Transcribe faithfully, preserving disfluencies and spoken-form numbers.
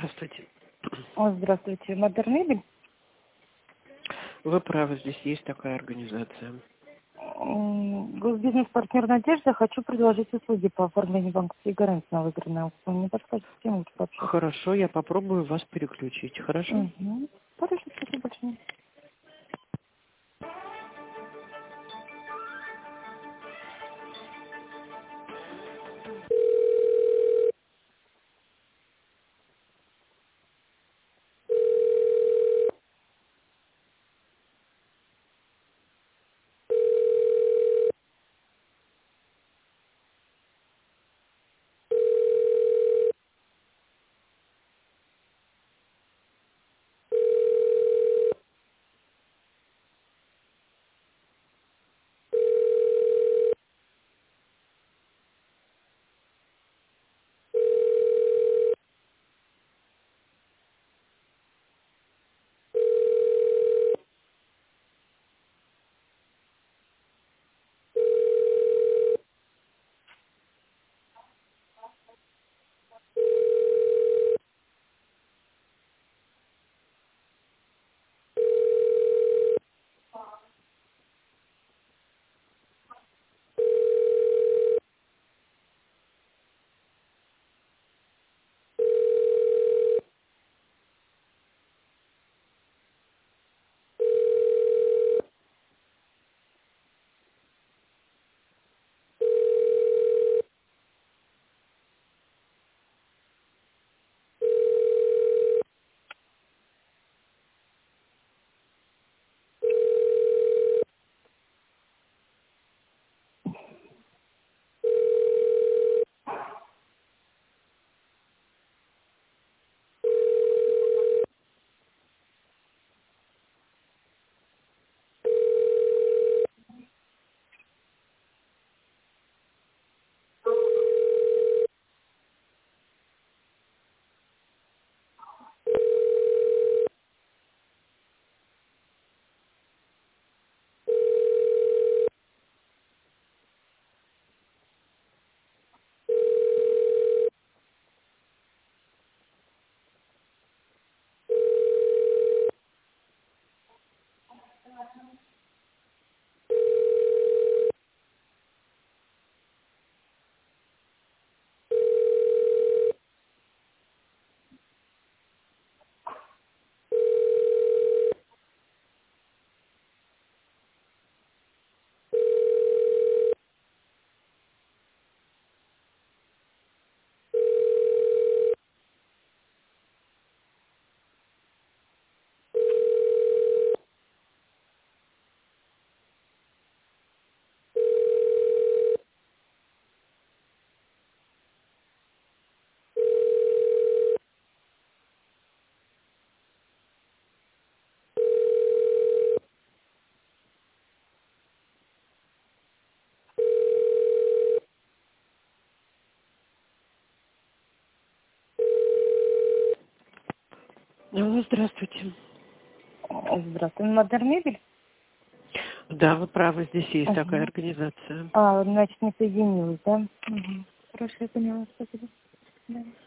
Здравствуйте. О, здравствуйте. Модермебель? Вы правы, здесь есть такая организация. М, Госбизнес-партнер «Надежда». Хочу предложить услуги по оформлению банковской гарантии на выигранный аукцион. Не подскажете, с кем лучше пообщаться? Хорошо, я попробую вас переключить. Хорошо? Угу. Хорошо, спасибо большое. Алло, здравствуйте. О, здравствуйте. Модермебель? Да, вы правы, здесь есть такая Угу. организация. А, значит, не соединилась, да? Угу. Хорошо, я поняла. Спасибо. Да.